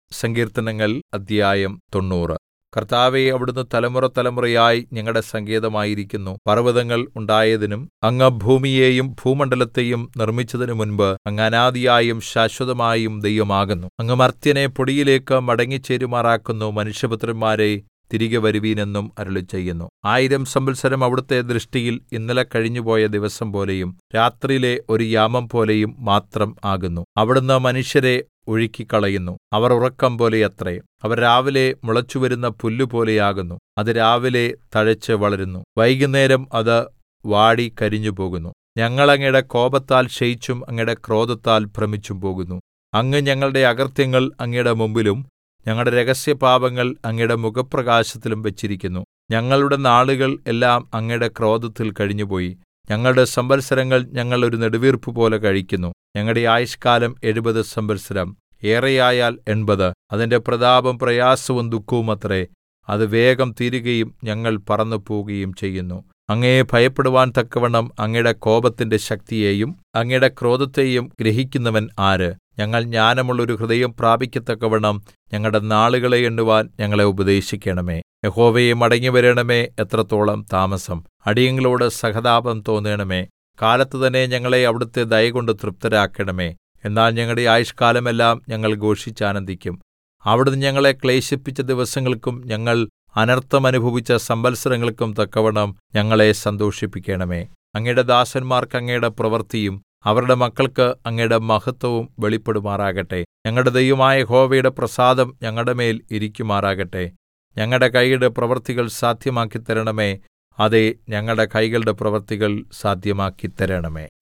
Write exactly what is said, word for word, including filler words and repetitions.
സങ്കീർത്തനങ്ങൾ അദ്ധ്യായം തൊണ്ണൂറ്. കർത്താവേ, അവിടുന്ന് തലമുറതലമുറയായി ഞങ്ങളുടെ സങ്കേതമായിരിക്കുന്നു. പർവ്വതങ്ങൾ ഉണ്ടായതിനും അങ്ങ് ഭൂമിയെയും ഭൂമണ്ഡലത്തെയും നിർമ്മിച്ചതിനു മുൻപ് അങ്ങ് അനാദിയായും ശാശ്വതമായും ദൈവമാകുന്നു. അങ്ങ് മർത്യനെ പൊടിയിലേക്ക് മടങ്ങിച്ചേരുമാറാക്കുന്നു. മനുഷ്യപുത്രന്മാരേ, തിരികെ വരുവിൻ എന്നും അരുളിച്ചെയ്യുന്നു. ആയിരം സംവത്സരം അവിടുത്തെ ദൃഷ്ടിയിൽ ഇന്നലെ കഴിഞ്ഞുപോയ ദിവസം പോലെയും രാത്രിയിലെ ഒരു യാമം പോലെയും മാത്രം ആകുന്നു. അവിടുന്ന് മനുഷ്യരെ ഒഴുക്കിക്കളയുന്നു. അവർ ഉറക്കം പോലെയത്രേ. അവർ രാവിലെ മുളച്ചുവരുന്ന പുല്ലുപോലെയാകുന്നു. അത് രാവിലെ തഴച്ച് വളരുന്നു, വൈകുന്നേരം അത് വാടി കരിഞ്ഞുപോകുന്നു. ഞങ്ങൾ അങ്ങയുടെ കോപത്താൽ ക്ഷയിച്ചും അങ്ങയുടെ ക്രോധത്താൽ ഭ്രമിച്ചും പോകുന്നു. അങ്ങ് ഞങ്ങളുടെ അകൃത്യങ്ങൾ അങ്ങയുടെ മുമ്പിലും ഞങ്ങളുടെ രഹസ്യപാപങ്ങൾ അങ്ങയുടെ മുഖപ്രകാശത്തിലും വെച്ചിരിക്കുന്നു. ഞങ്ങളുടെ നാളുകൾ എല്ലാം അങ്ങയുടെ ക്രോധത്തിൽ കഴിഞ്ഞുപോയി. ഞങ്ങളുടെ സംവത്സരങ്ങൾ ഞങ്ങൾ ഒരു നെടുവീർപ്പുപോലെ കഴിക്കുന്നു. ഞങ്ങളുടെ ആയുഷ്കാലം എഴുപത് സംവത്സരം, ഏറെയായാൽ എൺപത്. അതിന്റെ പ്രതാപം പ്രയാസവും ദുഃഖവുമത്രേ. അത് വേഗം തീരുകയും ഞങ്ങൾ പറന്നുപോകുകയും ചെയ്യുന്നു. അങ്ങയെ ഭയപ്പെടുവാൻ തക്കവണ്ണം അങ്ങയുടെ കോപത്തിന്റെ ശക്തിയെയും അങ്ങയുടെ ക്രോധത്തെയും ഗ്രഹിക്കുന്നവൻ ആര്? ഞങ്ങൾ ജ്ഞാനമുള്ള ഒരു ഹൃദയം പ്രാപിക്കത്തക്കവണ്ണം ഞങ്ങളുടെ നാളുകളെ എണ്ണുവാൻ ഞങ്ങളെ ഉപദേശിക്കണമേ. യഹോവേ, മടങ്ങിവരണമേ. എത്രത്തോളം താമസം? അടിയങ്ങളോട് സഹതാപം തോന്നണമേ. കാലത്ത് തന്നെ ഞങ്ങളെ അവിടുത്തെ ദയകൊണ്ട് തൃപ്തരാക്കണമേ. എന്നാൽ ഞങ്ങളുടെ ആയുഷ്കാലമെല്ലാം ഞങ്ങൾ ഘോഷിച്ചാനന്ദിക്കും. അവിടുന്ന് ഞങ്ങളെ ക്ലേശിപ്പിച്ച ദിവസങ്ങൾക്കും ഞങ്ങൾ അനർത്ഥം അനുഭവിച്ച സംവത്സരങ്ങൾക്കും തക്കവണ്ണം ഞങ്ങളെ സന്തോഷിപ്പിക്കണമേ. അങ്ങയുടെ ദാസന്മാർക്ക് അങ്ങയുടെ പ്രവൃത്തിയും അവരുടെ മക്കൾക്ക് അങ്ങയുടെ മഹത്വവും വെളിപ്പെടുമാറാകട്ടെ. ഞങ്ങളുടെ ദൈവമായ യഹോവയുടെ പ്രസാദം ഞങ്ങളുടെ മേൽ ഇരിക്കുമാറാകട്ടെ. ഞങ്ങളുടെ കൈയുടെ പ്രവൃത്തികൾ സാദ്ധ്യമാക്കിത്തരണമേ. അതേ, ഞങ്ങളുടെ കൈകളുടെ പ്രവൃത്തികൾ സാദ്ധ്യമാക്കിത്തരണമേ.